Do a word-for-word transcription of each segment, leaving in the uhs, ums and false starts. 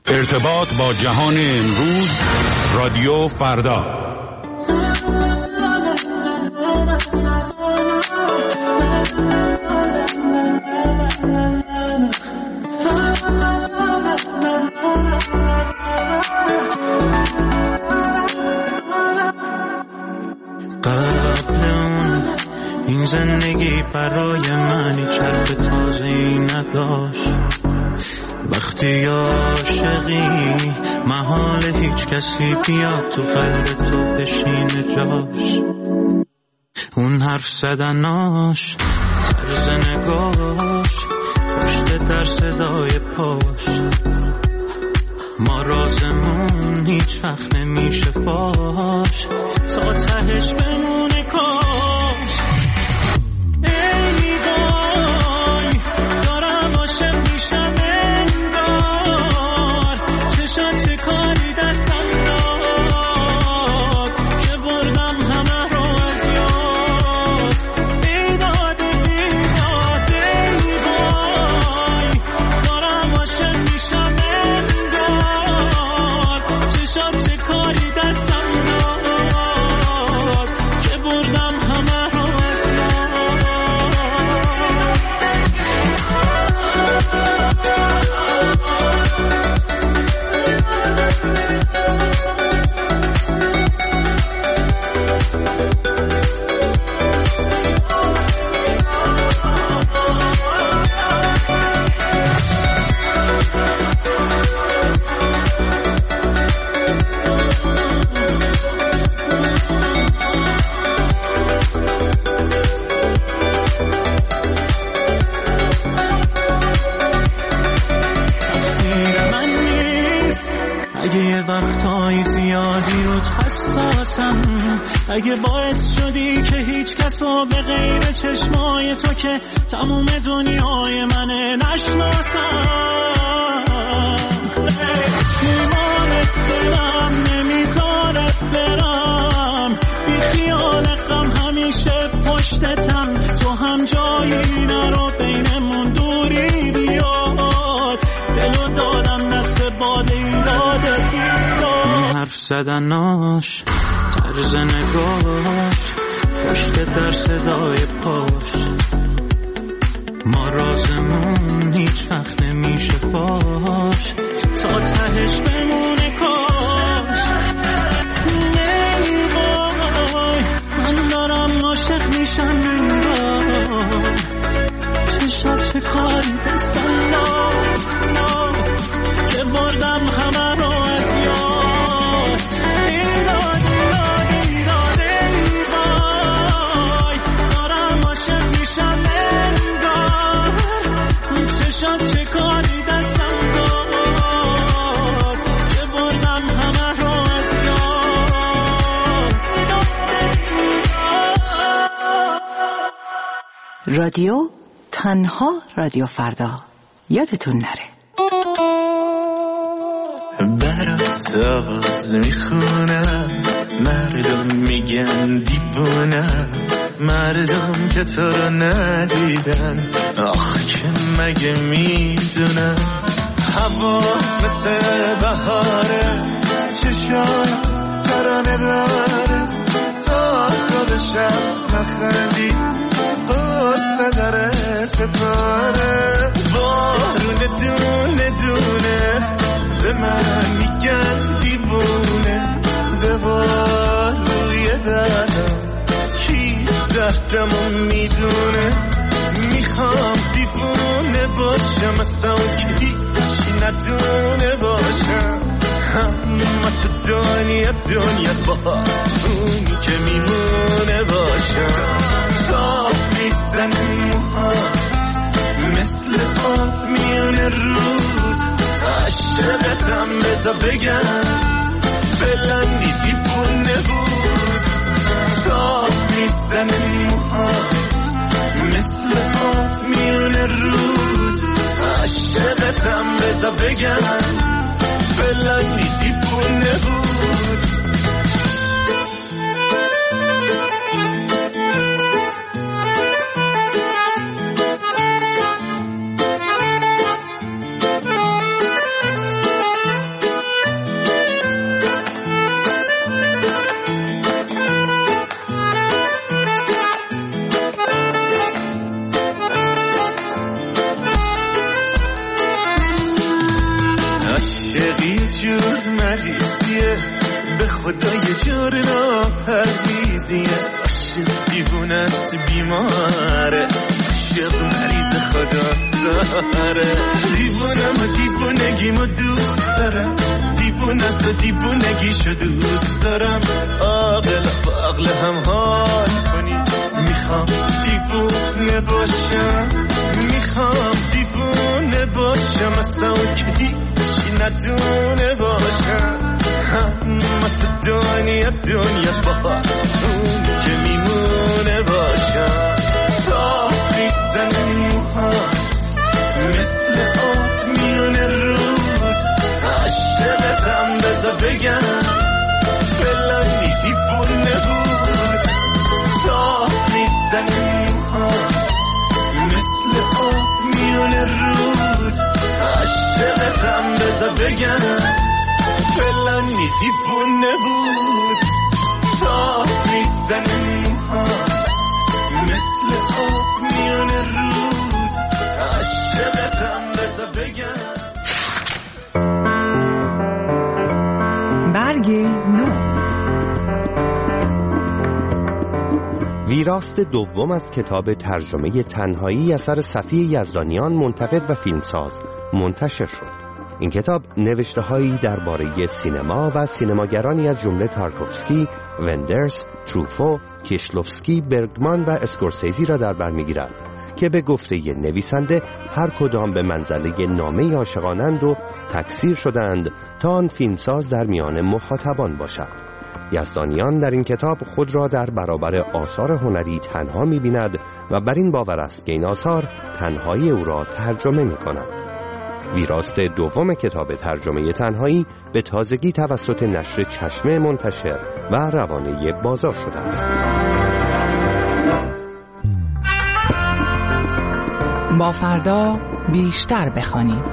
ارتباط با جهان امروز، رادیو فردا. قبل اون این زندگی برای من هیچ حرف تازه‌ای نداشت. وقتی عاشقی محال هیچ کسی بیاد تو قلب تو بشینه جاش. اون حرف زدناش، طرز نگاش، پشت در صدای پاش، ما رازمون هیچ وقت نمیشه فاش، تا تهش بمونه کاش. ای وای دارم عاشق میشم انگار، چشات چه کاری دستم داد که بردم همه رو از یاد. بیداد بیداد ای وای دارم عاشق میشم انگار، چشات چه کاری دستم داد که بردم همه رو از وقتای زیادی رو حساسم، اگه باعث شدی که هیچ کسو به غیر چشمای تو که تموم دنیای منه نشناسم. ایمانت دلم نمیذاره برم، بی خیال غم همیشه پشتتم، تو هم جایی نرو بینمون دوری بیاد، دلو دادم دست باد ایراد ایراد. حرف زدناش، طرز نگاش، پشت در صدای پاش، ما رازمون هیچ وقت نمیشه فاش، تا تهش بمونه کاش. ای وای من دارم عاشق میشم انگار، چشات چه کاری دستم داد که بردم همه رو از یاد. ایراد ایراد ایراد ای وای دارم عاشق میشم انگار، چشات چه کاری دستم داد که بردم همه رو از یاد. رادیو تنها رادیو فردا، یادتون نره. برات آواز میخونم، مردم میگن دیوونم، مردم که تو رو ندیدن آخ که مگه میدونن. هوا مثل بهاره، چشام ترانه داره، تا تو بشم نخندی قصه داره ستاره. بارون دونه دونه به من میگن دیوونه، به بار روی دردم کی دردمو میدونه. میخوام دیوونه باشم اصلا که هیچی ندونه باشم، اما تو دنیا دنیاست با اونی که میمونه باشم. صاف میزن موهات مثل آب میونه رود، عشقتم بزا بگم فلانی دیوونه بود. صاف میزن موهات مثل آب میونه رود، عشقتم بزا بگم فلانی دیوونه بود. جور مریضیه، به خدا یه جور ناپرهیزیه. عاشق دیوونه است بیماره، عاشق مریض خدا زاره. دیوونم و دیوونگیمو دوست دارم، دیوونه است و دیوونگیشو دوست دارم. عاقل و عقل هم حال کنی، میخوام دیوونه باشم، میخوام دیوونه باشم، اصلا که هیچی ندونه باشم. اما تو دنیا دنیاست با اون که میمونه باشم. تا ریزن موهات مثل آب میونه رود، عاشقتم بذار بگم فلانی دیوونه بود. تا ریزن موهات مثل آب میونه رود، عاشقتم بذار بگم فلانی دیوونه بود. تا ریزن موهات مثل آب میونه رود، عاشقتم بذار بگم. برگ نو. ویراست دوم از کتاب ترجمه تنهایی اثر صفی یزدانیان، منتقد و فیلمساز منتشر شد. این کتاب نوشته‌هایی درباره سینما و سینماگرانی از جمله تارکوفسکی، وندرس، تروفو، کیشلوفسکی، برگمان و اسکورسیزی را در بر می‌گیرد که به گفته نویسنده هر کدام به منزله نامه عاشقانند و تکثیر شدند تا آن فیلمساز در میان مخاطبان باشد. یزدانیان در این کتاب خود را در برابر آثار هنری تنها می‌بیند و بر این باور است که این آثار تنهایی او را ترجمه می‌کنند. ویراست دوم کتاب ترجمه تنهایی به تازگی توسط نشر چشمه منتشر و روانه بازار شده است. با فردا بیشتر بخوانیم.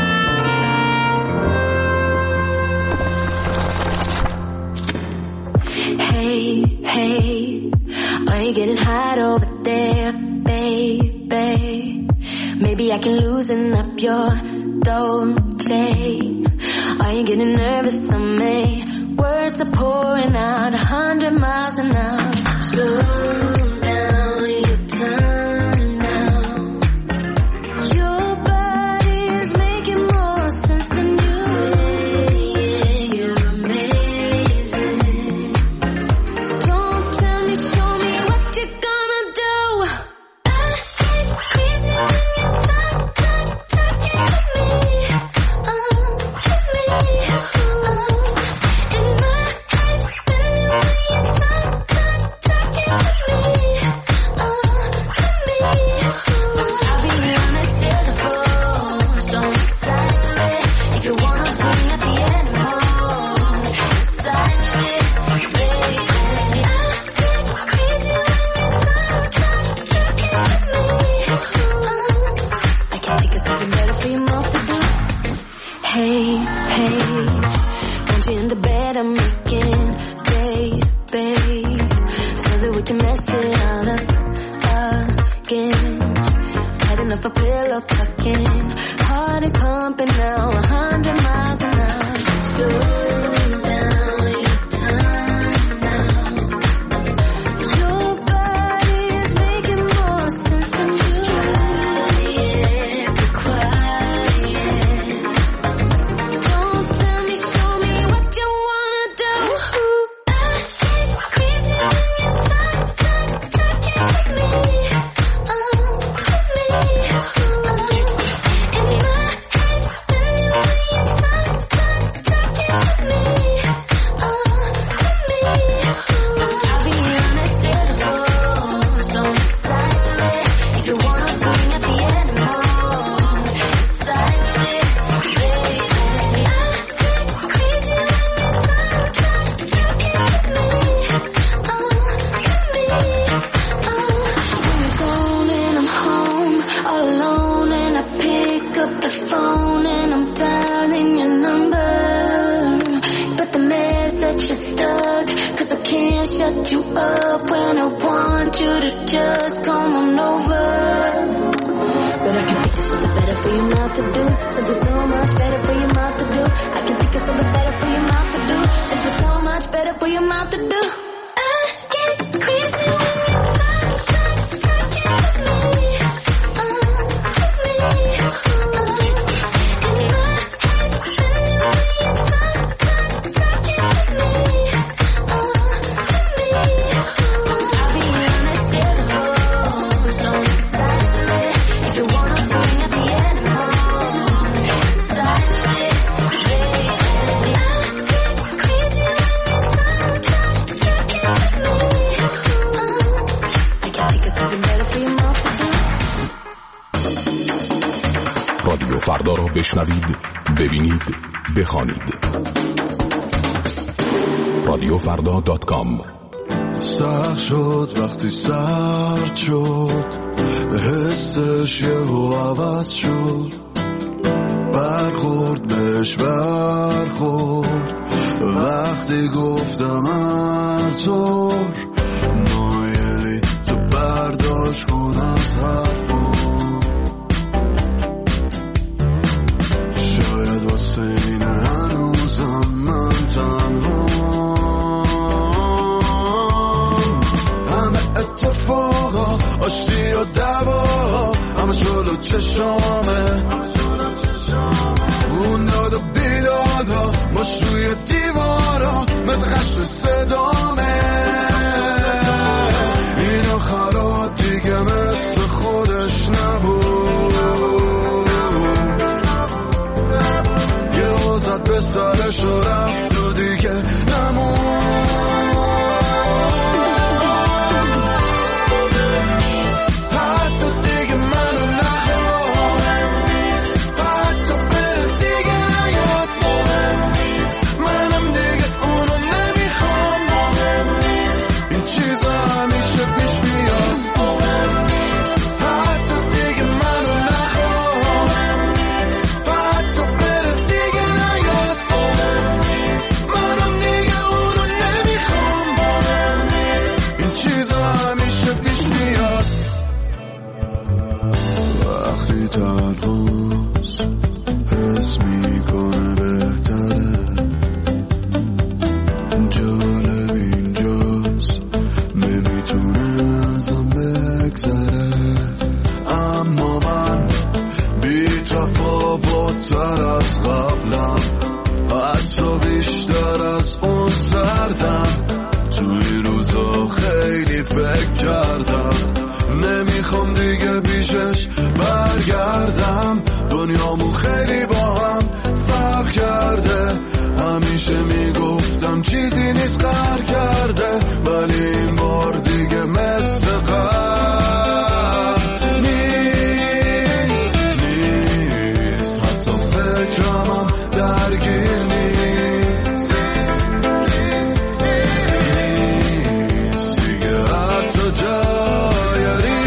Hey, hey, are you getting hot over there, baby? Maybe I can loosen up your Dolce. Are you getting nervous on me? Words are pouring out a hundred miles an hour. Slow down your time now. Your body is making more sense than you. Yeah, you're amazing. Don't tell me, show me what you're gonna do. I ain't crazy when you talk, talk, talking to me. Oh, to me. Oh, in my head spinning when you talk, talk, talking to me. Oh, to me. Oh, I'll be on a telephone, so excited. If you wanna bring at the end, oh, excited, baby. I get crazy when you talk, talk, talking to me. Oh, I can't think of something better for your mouth to do. Hey, hey, want you in the bed I'm making, baby, so that we can mess it all up again. Had enough of pillow talking, heart is pumping now a hundred miles an hour. Slow down your time now. Your body is making more sense than you. Yeah, be quiet. Don't tell me, show me what you wanna do. I ain't crazy when you talk, talk, talking to me. Oh, to me. Oh, in my head spinning when you talk, talk, talking to me. Oh, to me. Oh, I'll be on a telephone, so excited. If you wanna bring at the end, oh, excited, baby. I get crazy when you talk, talk, talking to me. Oh, to me. Oh, when you're gone and I'm home, all alone, and I pick up the phone and I'm dialing your number. But the message is stuck, 'cause I can't shut you up when I want you to just come on over. But I can think of something better for your mouth to do, something so much better for your mouth to do. I can think of something for your mouth to do. I get crazy when you talk, talk, talking with me. Uh, with me. Uh, and my head's spinning when you talk, talk, talking with me. Uh, with me. I'll be on the telephone, so excite me. If you wanna bring up the animal, excite me, baby. I get crazy when you talk, talk, talking with me. Uh, I can think of something better for your mouth to do. رادیو فردا را بشنوید، ببینید، بخوانید. رادیو فردا دات کام. سخت شد وقتی سرد شد، حسش یهو عوض شد، برخورد بهش برخورد وقتی گفتم هر طور مایلی تو برداشت کن از حرفم. شاید واسه این هنوزم من تنها، اتفاقا آشتی و دوا همه شلو چشامه، اون داد و بیدادا ماش روی دیوارا مثل خشت صدامه. این آخرات دیگه مثل خودش نبود، یه وزد به سرش و رفت و دیگه نمون. تنهاست حس میکنه بهتره، جالب اینجاست نمیتونه ازم بگذره. اما من بی تفاوت‌تر از قبلم، حتی بیشتر از اون سردم. توی روزا خیلی فکر کردم، نمیخوام دیگه پیشش برگردم. دنیامو خیلی با هم فرق کرده، همیشه میگفتم چیزی نیست قهر کرده، ولی این بار دیگه مثل قهر نیست نیست. حتی فکرمم درگیر نیست نیست دیگه، حتی جای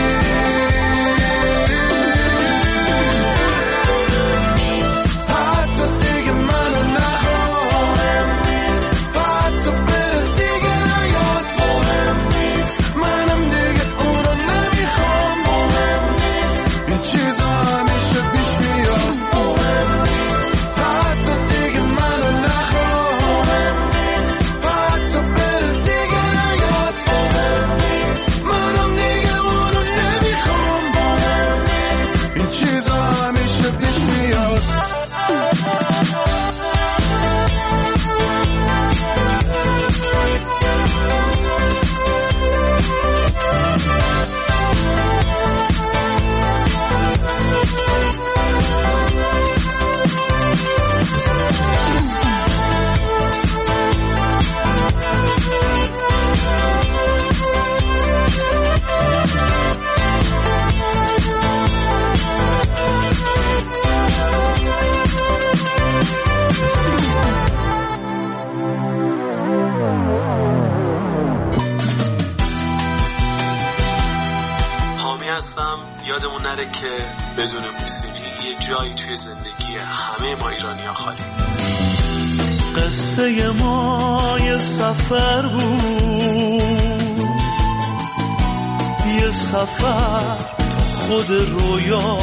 یادمون نره که بدون موسیقی یه جایی توی زندگی همه ما ایرانی‌ها خالی. قصه ما یه سفر بود، یه سفر خود رویا،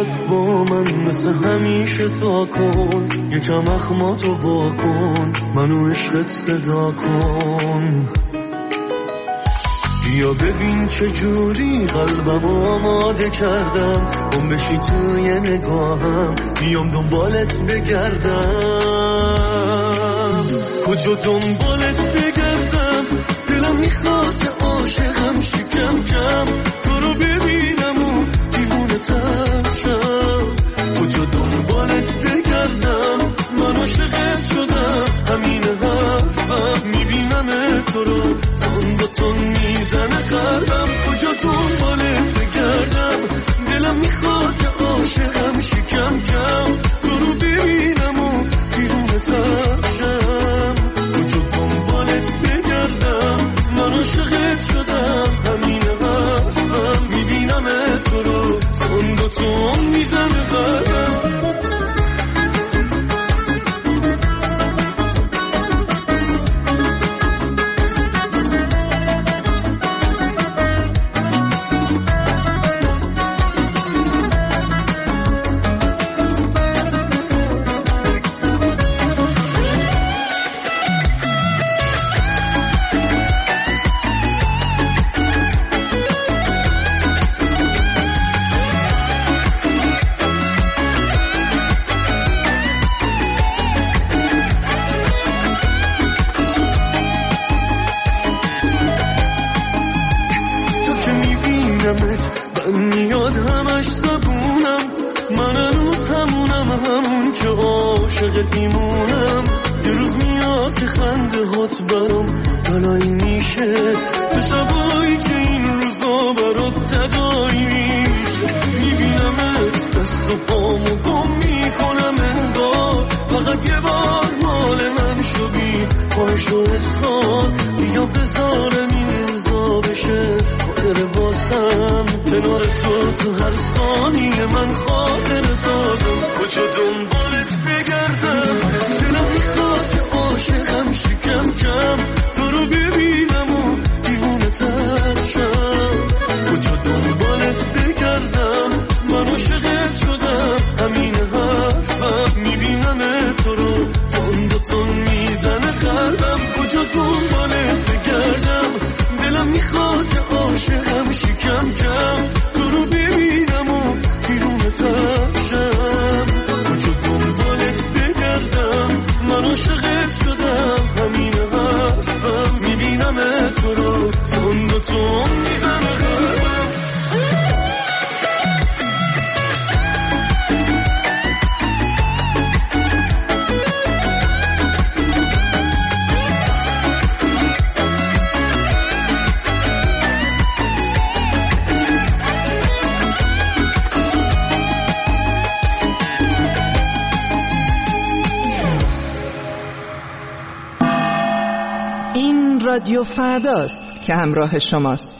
بیاد با من مثل همیشه تا کن، یکم اخماتو با کن، منو عشقت صدا کن. بیا ببین چجوری قلبم آماده کردم، گم بشی توی نگاهم، بیام دنبالت بگردم. کجا دنبالت بگردم، دلم میخواد که عاشقم شی کم کم، تو رو ببینم و دیوونه تر شم. کجا دنبالت بگردم، من عاشقت شدم، همین حرفم، میبینم تو رو تون با تون میزنه قلبم. کجا دنبالت بگردم، دلم میخواد که عاشقم شی کم کم، تو رو ببینم و دیوونه تر شم. کجا دنبالت بگردم، من عاشقت شدم، همین حرفم، میبینم تو رو تون با تون میزنه قلبم. رادیو فرداست که همراه شماست.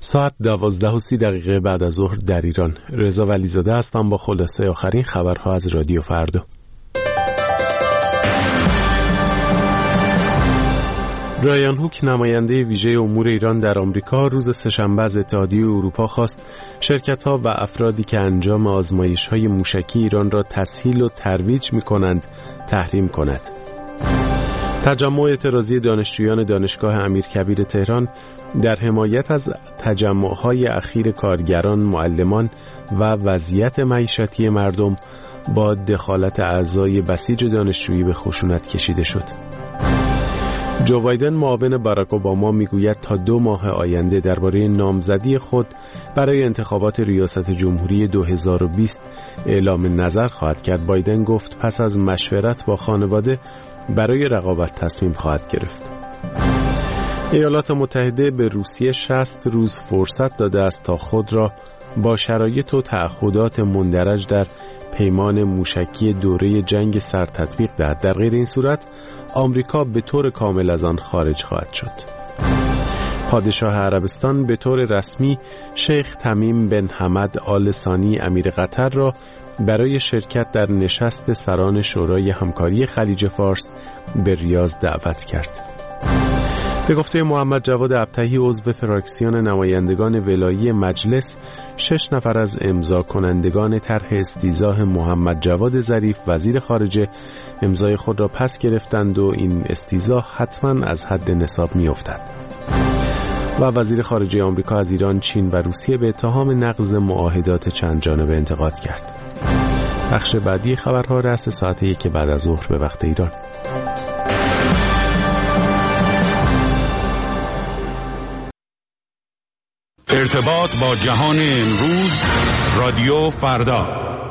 ساعت دوازده و سی دقیقه بعد از ظهر در ایران. رضا ولیزاده هستم با خلاصه آخرین خبرها از رادیو فردا. برایان هوک نماینده ویژه امور ایران در آمریکا روز سه‌شنبه از اتحادیه اروپا خواست شرکت‌ها و افرادی که انجام آزمایش‌های موشکی ایران را تسهیل و ترویج می‌کنند تحریم کند. تجمع اعتراضی دانشجویان دانشگاه امیرکبیر تهران در حمایت از تجمع‌های اخیر کارگران، معلمان و وضعیت معیشتی مردم با دخالت اعضای بسیج دانشجویی به خشونت کشیده شد. جو بایدن معاون باراک اوباما میگوید تا دو ماه آینده درباره نامزدی خود برای انتخابات ریاست جمهوری دو هزار و بیست اعلام نظر خواهد کرد. بایدن گفت پس از مشورت با خانواده برای رقابت تصمیم خواهد گرفت. ایالات متحده به روسیه شصت روز فرصت داده است تا خود را با شرایط و تعهدات مندرج در پیمان موشکی دوره جنگ سر تطبیق دهد. در غیر این صورت آمریکا به طور کامل از آن خارج خواهد شد. پادشاه عربستان به طور رسمی شیخ تمیم بن حمد آل ثانی امیر قطر را برای شرکت در نشست سران شورای همکاری خلیج فارس به ریاض دعوت کرد. به گفته محمد جواد ابطحی عضو فراکسیون نمایندگان ولایی مجلس، شش نفر از امضا کنندگان طرح استیضاح محمد جواد ظریف وزیر خارجه امضای خود را پس گرفتند و این استیضاح حتما از حد نصاب می‌افتد. و وزیر خارجه آمریکا از ایران، چین و روسیه به اتهام نقض معاهدات چند جانبه انتقاد کرد. بخش بعدی خبرها رأس ساعت یک بعد از ظهر به وقت ایران. ارتباط با جهان امروز، رادیو فردا.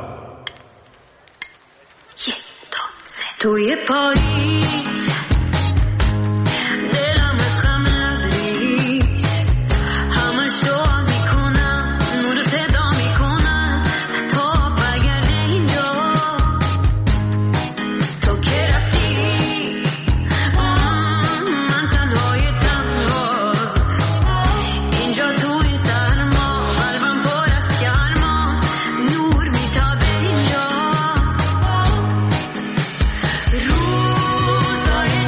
توی پاریس دلم از غم لبریز، همش دعا میکنم نور صدا میکنم تا برگرده اینجا. تو که رفتی من تنهای تنها اینجا توی سرما، قلبم پر از گرما، نور میتابه اینجا. روزای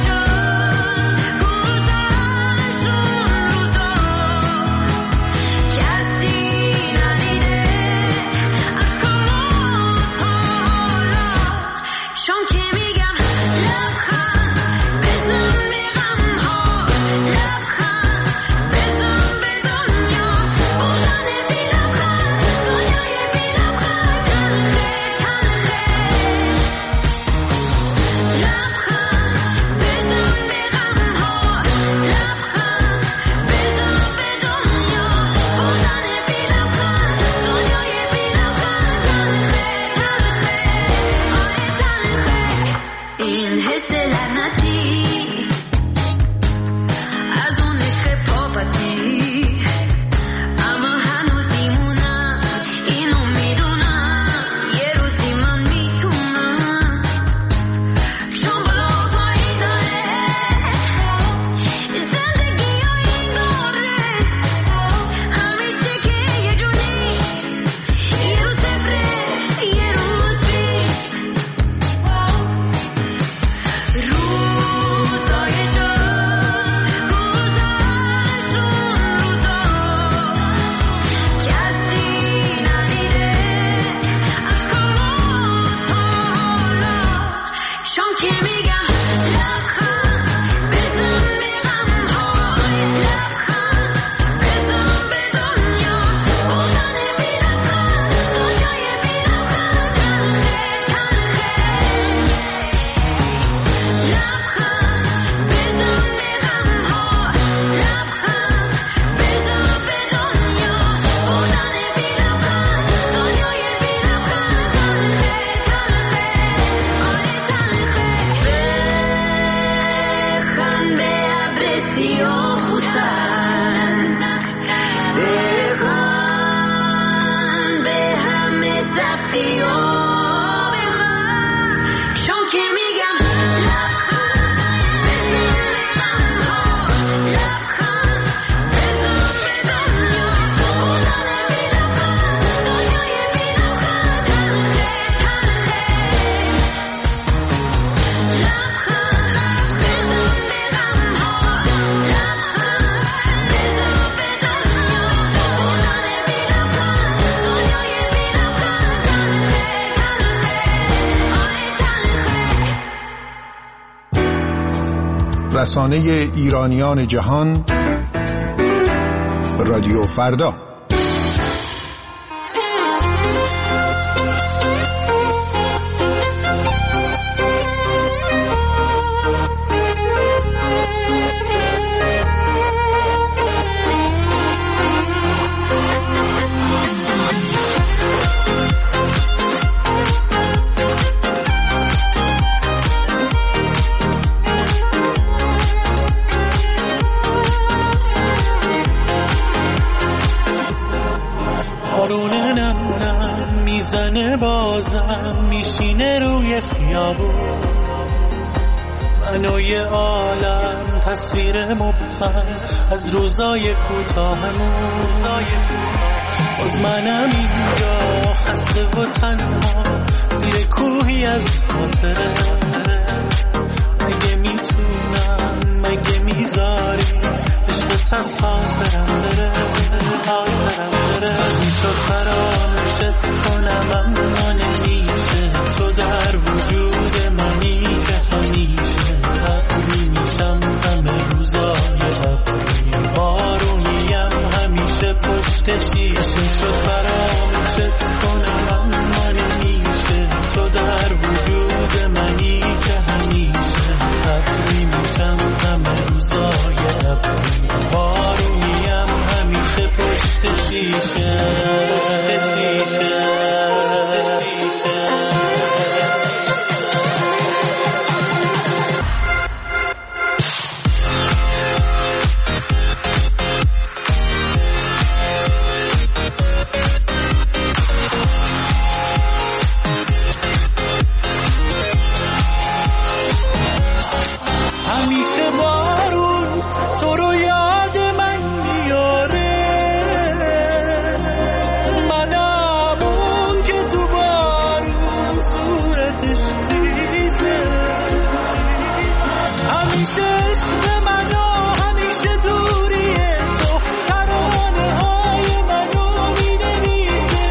رسانه ایرانیان جهان، رادیو فردا. میزنه بازم میشینه روی خیابون، منو یه عالم تصویر مبهم از روزای کوتاهمون. باز منم اینجا خسته و تنها زیر کوهی از خاطره. مگه میتونم مگه میذاری عشقت از خاطرم بره، خاطرم بره. میشد فراموشت کنم اما نمیشه، تو در وجود منی که همیشه. ابری میشم همه روزای ابری، بارونیم همیشه پشت شیشه. میشد فراموشت کنم اما نمیشه، تو در وجود منی که همیشه. ابری میشم همه روزای ابری، بارونیم همیشه پشت شیشه. همیشه بارون تو رو یاد من میاره، منم اون که تو بارون صورتش ریزه. همیشه عشق منو همیشه دوریه، تو ترانه های منو مینویسه.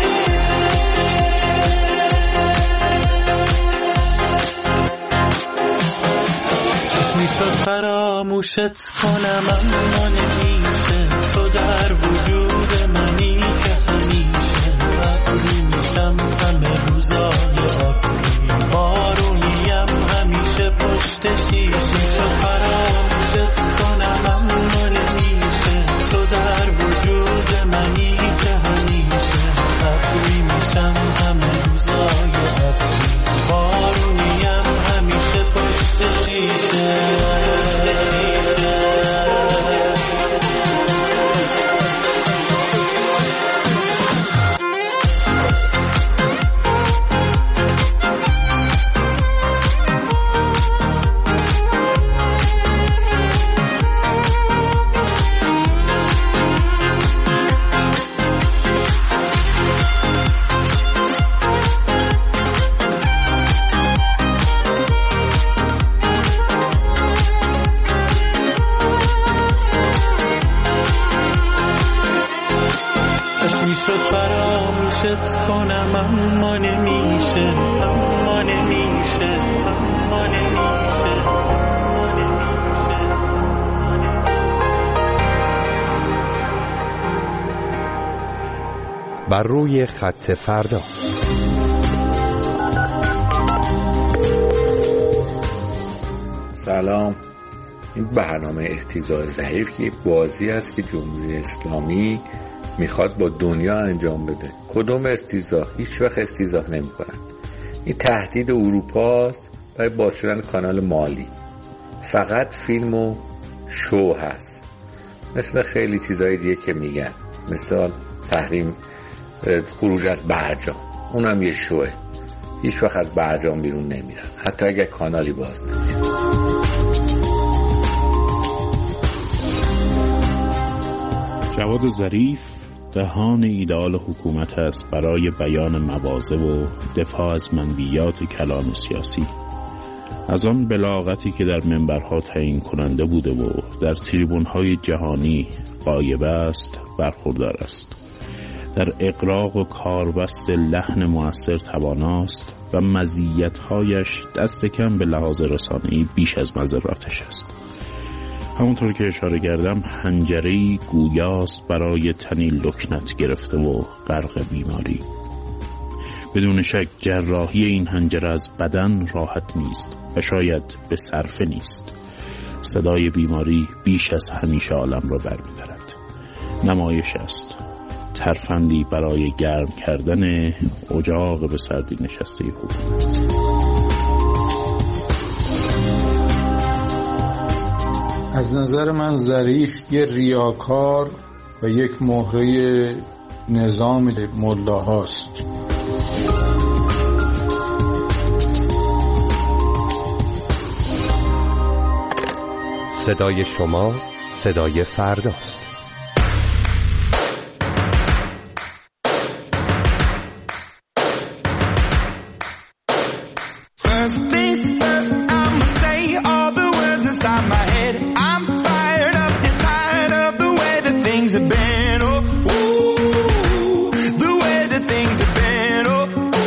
میشد فراموشت کنم اما نمیشه، تو در وجود منی که همیشه. ابری میشم همه روزای ابری، بارونیم همیشه پشت شیشه. میشد فراموشت کنم اما نمیشه، تو در وجود منی که همیشه. ابری میشم همه روزای ابری، بارونیم همیشه پشت شیشه. میشد فراموشت کنم اما نمیشه، اما نمیشه، اما نمیشه، اما نمیشه. بر روی خط فردا. سلام. این برنامه استیضاح ضعیف که بازی است که جمهوری اسلامی میخواد با دنیا انجام بده. کدوم استیضاح؟ هیچ وقت استیضاح نمیکنن. این تهدید اروپاست برای باز شدن کانال مالی. فقط فیلم و شو هست، مثل خیلی چیزهای دیگه که میگن، مثال تحریم خروج از برجام، اونم یه شوه. هیچ وقت از برجام بیرون نمیرن، حتی اگر کانالی باز نمیرن. جواد ظریف دهان ایدئال حکومت است برای بیان مواضع و دفاع از منبیات کلام سیاسی. از آن بلاغتی که در منبرها تعیین کننده بوده و در تریبون‌های جهانی غایب است برخوردار است. در اقراق و کاربست لحن مؤثر تواناست و مزیت‌هایش دست کم به لحاظ رسانه‌ای بیش از مضراتش است. همونطور که اشاره کردم حنجره‌ای گویاست برای تنی لکنت گرفته و غرق بیماری. بدون شک جراحی این حنجره از بدن راحت نیست و شاید به صرفه نیست. صدای بیماری بیش از همیشه عالم را برمی‌دارد. نمایش است، ترفندی برای گرم کردن اجاق به سردی نشسته حکومت. از نظر من ظریف یه ریاکار و یک مهره نظام ملاهاست. صدای شما صدای فرداست. First things first, I'ma say all the words inside my head. I'm fired up and tired of the way that things have been. Oh, ooh, the way that things have been. Oh,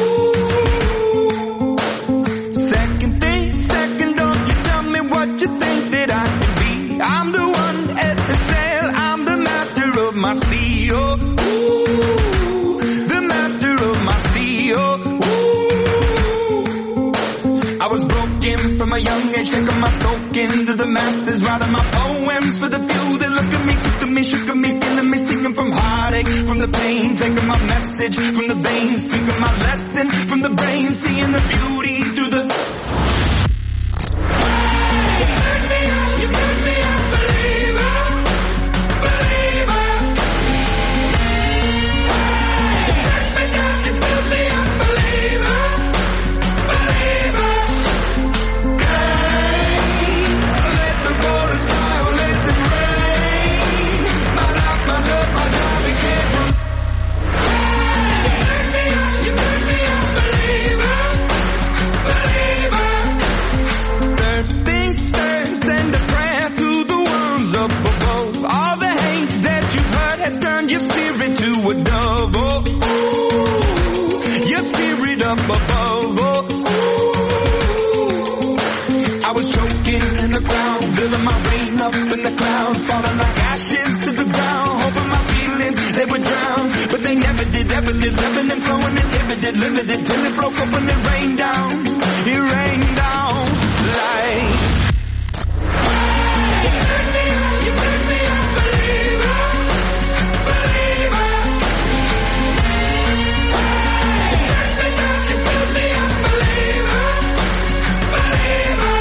ooh. Second thing, second, don't you tell me what you think that I can be. I'm the one at the sail, I'm the master of my sea. Oh, ooh, the master of my sea. Oh, I was broken from a young age, taking my soak into the masses, writing my poems for the few that look at me, took to me, shook at me, feeling me, singing from heartache, from the pain, taking my message from the veins, speaking my lesson from the brain, seeing the beauty through the... You made me up, you made me a believer, believer. You take me down, you build me a believer, believer. Let the waters fly, or let them rain. My life, my love, my job, it came from. You made me up, you made me a believer, believer. Third things third, send a prayer to the ones up above. All the hate that you've heard has turned your spirit to a dove. Oh, ooh, your spirit up above. Oh, ooh. I was choking in the ground, building my rain up in the cloud, falling like ashes to the ground, hoping my feelings they would drown, but they never did, ever did, living and flowing, inhibited, limited, till it broke up when it rained down, it rained down like. You made me up, you made me a believer, believer. You take me down, you build me a believer, believer.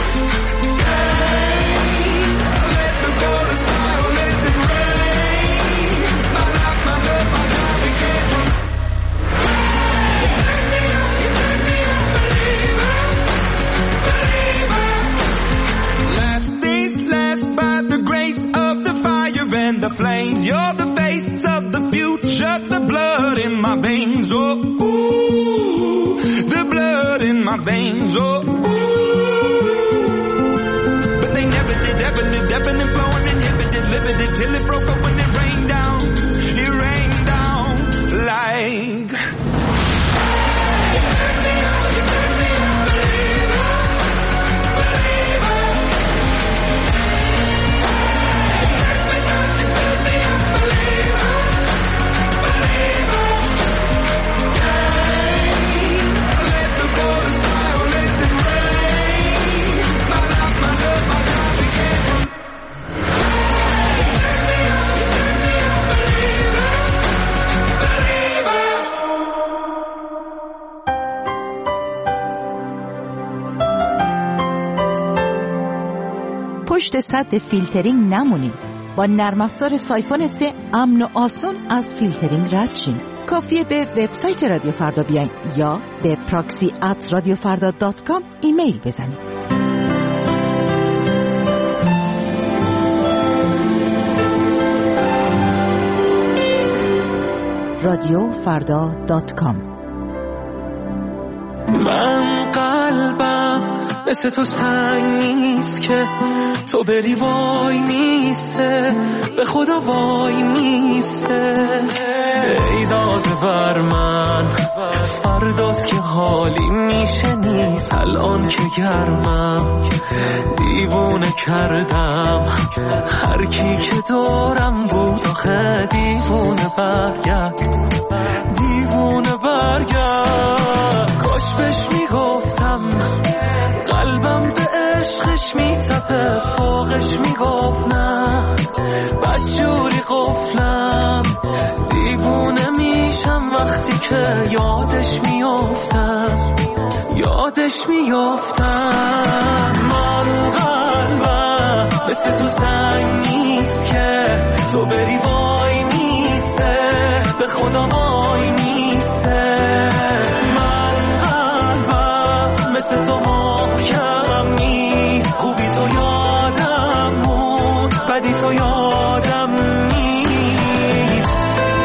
Let the waters fly, or let them rain. My life, my love, my job, it came from. You made me up, you made me a believer, believer. Last things last, by the grace of the fire and the flames. You're the face of the future, the blood in my veins. Oh, ooh, the blood in my veins. Oh, ooh. But they never did, ever did, ebbing and flowing, inhibited, limited, till it broke up when it rained down. It rained down like. You made me up, you made me a believer, believer. You take me down, you build me a believer, believer. Let the waters fly, or let them rain. My life, my love, my job, it came from. You made me up, you made me a believer, believer. پشت سد فیلترینگ نمونید. با نرم افزار سایفون سه امن و آسان از فیلترینگ رد شین. کافیه به وبسایت رادیو فردا بیاین یا به پراکسی ات رادیو فردا دات کام ایمیل بزنید. رادیو فردا دات کام. من قلبم مثل تو سنگ نیست که تو بری وای میسه، به خدا وای میسه. ای داده بر من فرداست که حالی میشه نیست، الان که گرمم دیوونه کردم هر کی که دارم بود آخه دیوونه برگرد دیوونه برگرد. کاش بهش میگفتم قلبم به عشقش میتپه، فوقش میگفت نه بدجوری قفلم، دیوونه میشم وقتی که یادش میافتم یادش میافتم. من قلبم مثل تو سنگ نیست که تو بری وای میسه، به خدا وای میسه. من قلبم مثل تو محکم نیست، خوبی تو یادم بود بدی تو یادم نیست.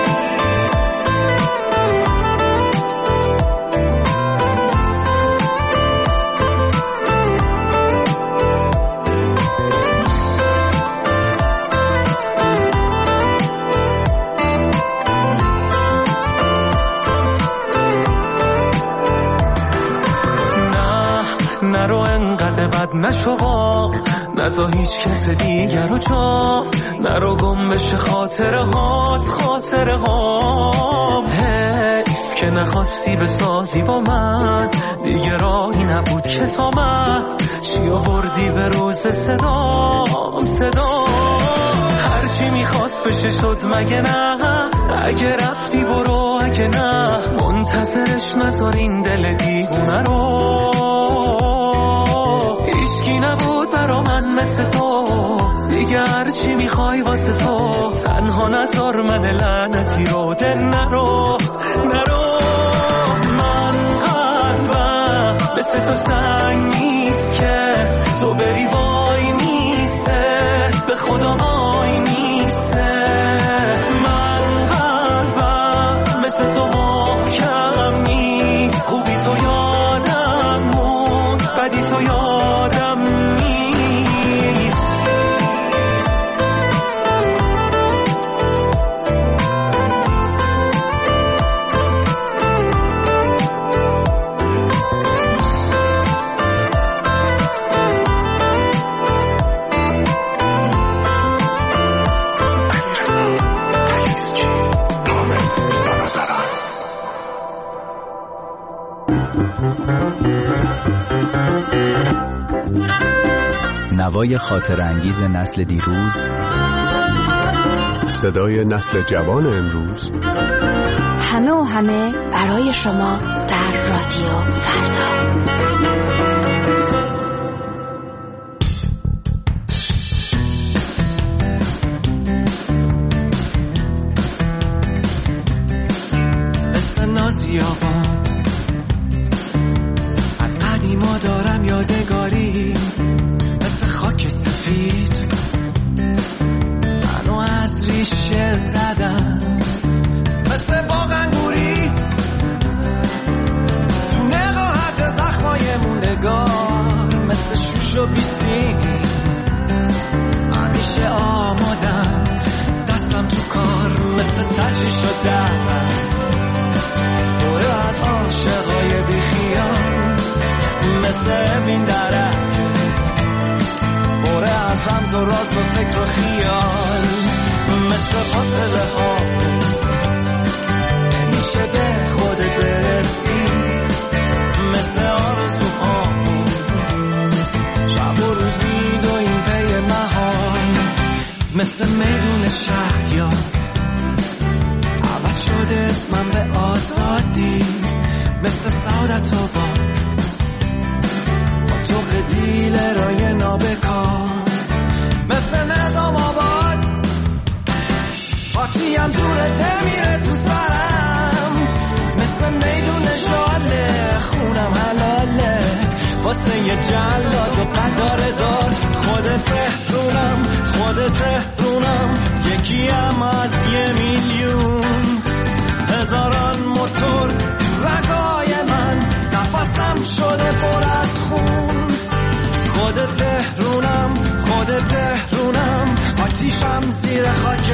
نرو انقدر بد نشو با، نزا هیچ کس دیگر رو جا، نرو گم بشه خاطره هات خاطره هام. حیف که نخواستی بسازی با من، دیگه راهی نبود که تا من چیا بردی به روز صدام صدام. هرچی میخواست بشه شد مگه نه، اگه رفتی برو اگه نه منتظرش نذار این دل دیوونه رو. هیچکی نبود برا من مثل تو، دیگه هرچی میخوای واسه تو، تنها نذار من لعنتی رو دل نرو نرو. من قلبم مثل تو سنگ نیست که تو بری وای میسه، به خدا وای میسه. من قلبم مثل تو محکم نیست، خوبی تو یادم بود بدی تو یادم نیست. نوای خاطر انگیز نسل دیروز، صدای نسل جوان امروز، همه و همه برای شما در رادیو فردا. مثل نازی آقا از قدیما دارم یادگاری، مثل خاک سفید منو از ریشه زدم، مثل باغ انگوری تو نقاهت زخمای موندگار، مثل شوش و بیسی همیشه آمادم، دستم تو کار مثل ترجیح شدم، دوره از عاشقای بیخیال، مثل این درک بوره از رمز و راز و فکر و خیال، مثل فاصله ها نمیشه به خودت برسی، مثل آرزوها شب و روز میدویم پی محال، مثل میدون شهریار عوض شده اسمم به آزادی، مثل سعادت و با تو خدیل رای نابکار، مثل نظام آباد پاکیم زورت نمیره تو سرم، مثل میدون شاله خونم حلاله واسه یه جلاد و قدار دار، خودت رونم خودت رونم یکیم از یه میلیون، هزاران موتور رگای من نفسم شده پر از خون، خودت رونم خودت رونم آتیشم زیر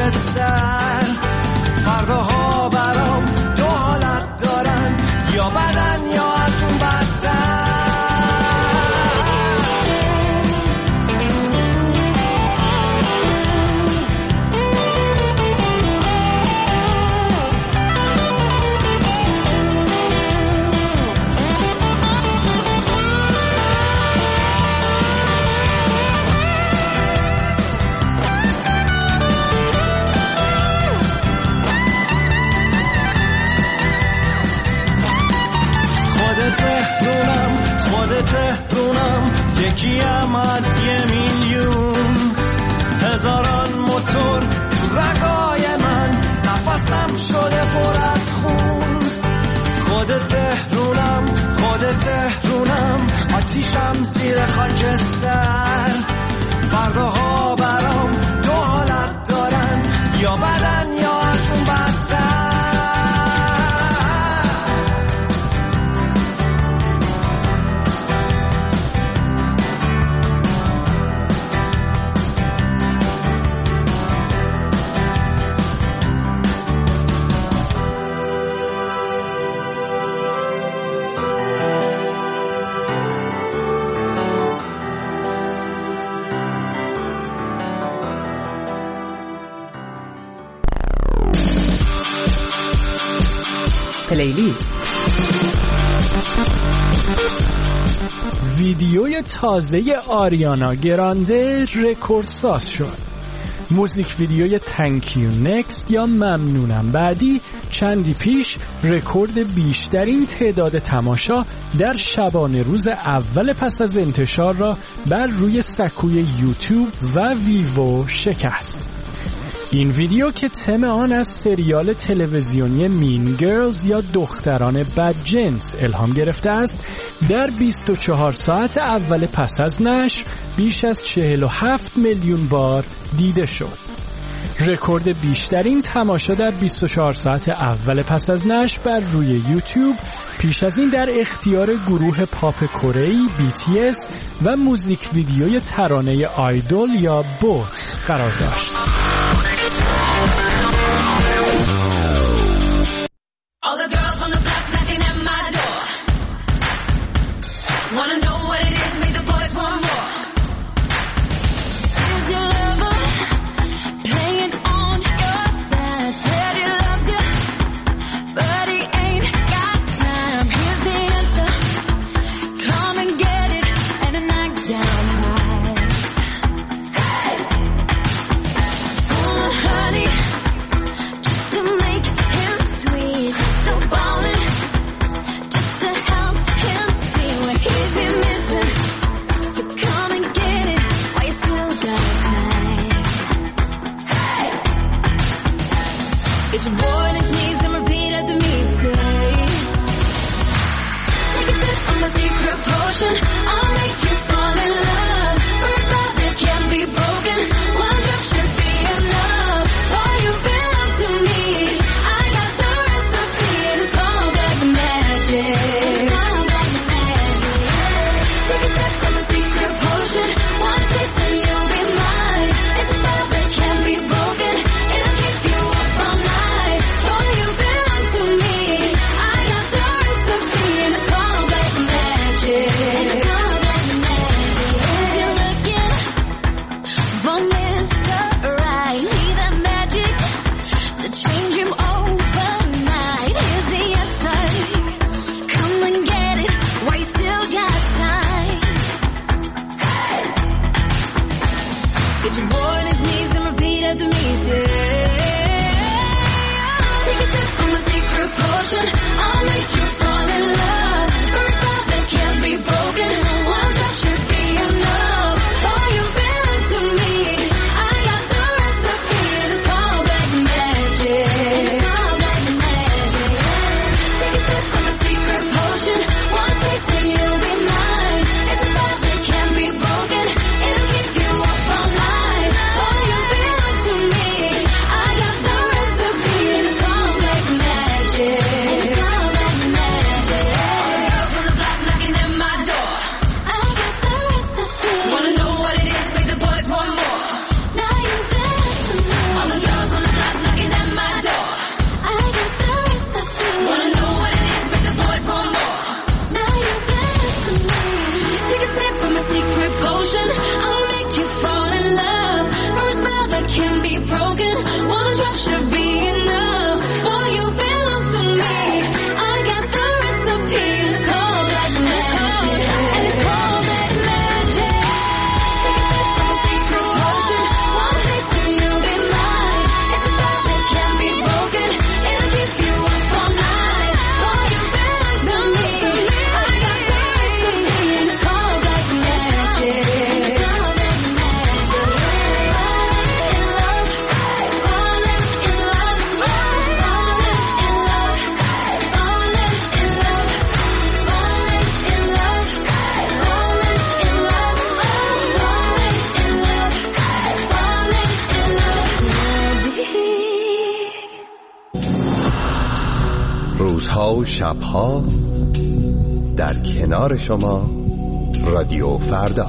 خاکستر، فرداها برام دو حالت دارن، یا بعد یکیم از یه میلیون. هزاران موتور تو رگای من، نفسم شده پر از خون. خود تهرونم خود تهرونم، آتیشم زیر خاکستر. فرداها برام دو حالت دارن، یا بدن یا از اون بدتر. پلیلیست. ویدیوی تازه آریانا گرانده رکورد ساز شد. موزیک ویدیوی تانک یو نکست یا ممنونم بعدی چندی پیش رکورد بیشترین تعداد تماشا در شبانه روز اول پس از انتشار را بر روی سکوی یوتیوب و ویوو شکست. این ویدیو که تم آن از سریال تلویزیونی مین گرلز یا دختران بدجنس الهام گرفته است، در بیست و چهار ساعت اول پس از نشر بیش از چهل و هفت میلیون بار دیده شد. رکورد بیشترین تماشا در بیست و چهار ساعت اول پس از نشر بر روی یوتیوب پیش از این در اختیار گروه پاپ کره‌ای بی تی اس و موزیک ویدیوی ترانه آیدول یا بوتس قرار داشت. All the girls on the block knocking at my door. Wanna know what it is, make the boys want more. Is your lover playing on your side? Said he loves you, but he ain't got time. Here's the answer, come and get it, and a knockdown prize. Hey! Full of honey, just to make him sweet. So ballin', just to help him see what he's been missing. So come and get it while you still got time. Hey! Get your boy on his knees and repeat after me. Say, take a sip of my secret potion. I'll make you fall in love. For a love that can't be broken, one drop should be enough. Boy, you belong to me. I got the recipe and it's all black magic. It's all black magic. Take a sip of my secret potion. One taste and you'll be mine. It's a spell that can't be broken. It'll keep you up all night. Boy, you belong to me. I got the recipe and it's all black magic. روزها و شبها در کنار شما رادیو فردا.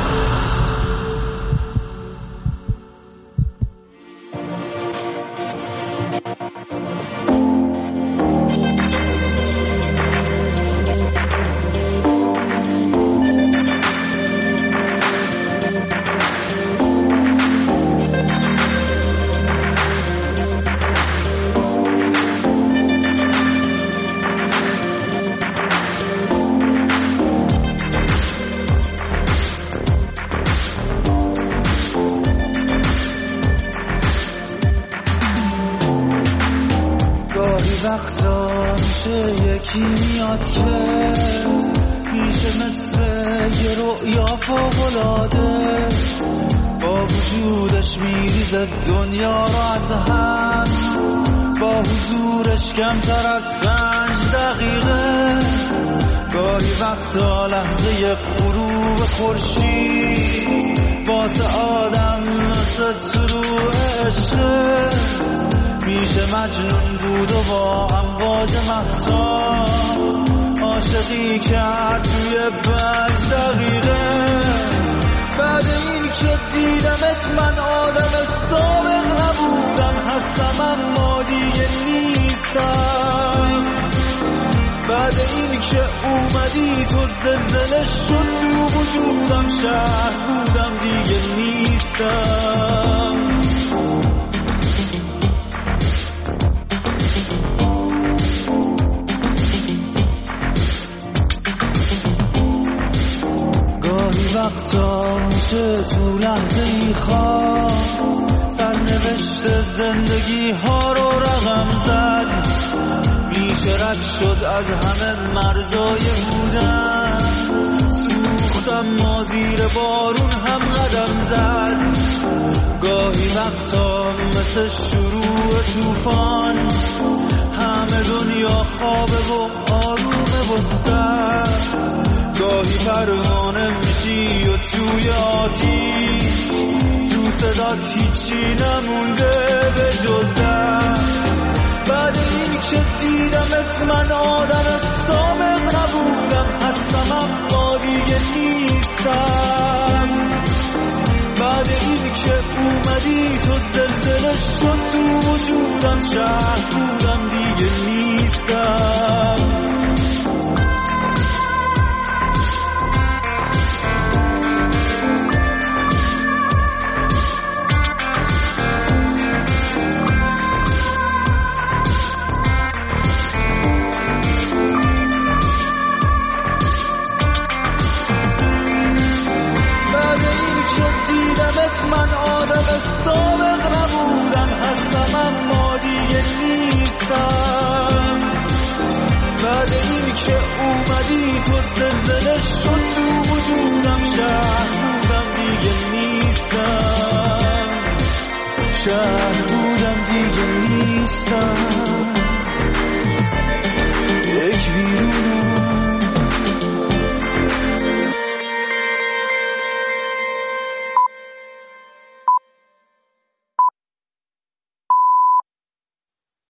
وقتا میشه یکی میاد که میشه مثل یه رؤیا فوق‌العاده، با وجودش میریزه دنیا رو از هم، با حضورش کمتر از پنج دقیقه. گاهی وقتا لحظه غروب خورشید واسه آدم مثل طلوع عشقه، میشه مجنون بود و با امواج مهتاب عاشقی کرد توی پنج دقیقه. بعد این که دیدمت من آدم سابق نبودم، هستم اما دیگه نیستم. بعد این که اومدی تو زلزله شد تو وجودم، شهر بودم دیگه نیستم. وقتا میشه تو لحظه ای خواست سرنوشت زندگی ها رو رقم زد، میشه رد شد از همه مرزای بودن، سوختم ما زیر بارون هم قدم زد. گاهی وقتا مثل شروع طوفان همه دنیا خوابه و آرومه و سر، گاهی پروانه میشی و توی آتیش تو صدات هیچی نمونده به جز درد. بعد این که دیدم اسم من آدم سابق نبودم، هستم اما دیگه نیستم. بعد این که اومدی تو زلزله شد تو وجودم، شهر بودم دیگه نیستم. من آدم سابق نبودم، هستم اما دیگه نیستم. بعد این که اومدی تو زلزله شد تو وجودم، شهر بودم دیگه نیستم. شهر بودم دیگه نیستم.